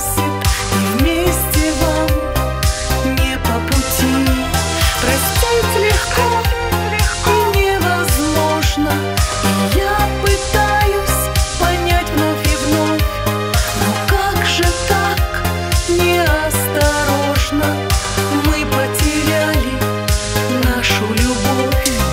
спросит, и вместе вам не по пути. Простить легко и невозможно, и я пытаюсь понять вновь и вновь. Но как же так неосторожно мы потеряли нашу любовь.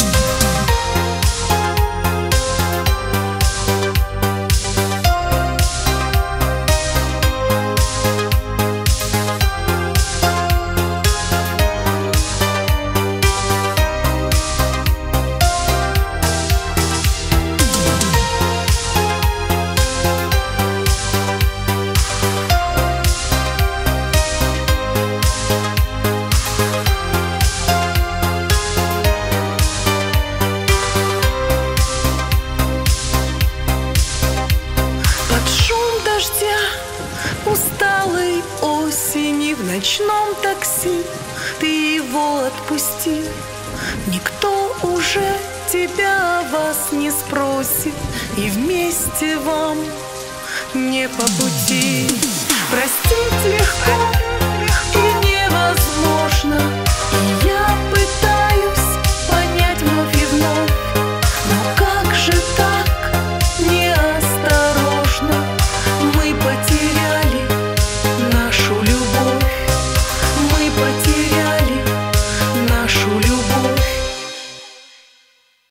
Усталой осени в ночном такси ты его отпустил. Никто уже тебя о вас не спросит, и вместе вам не по пути. Простить легко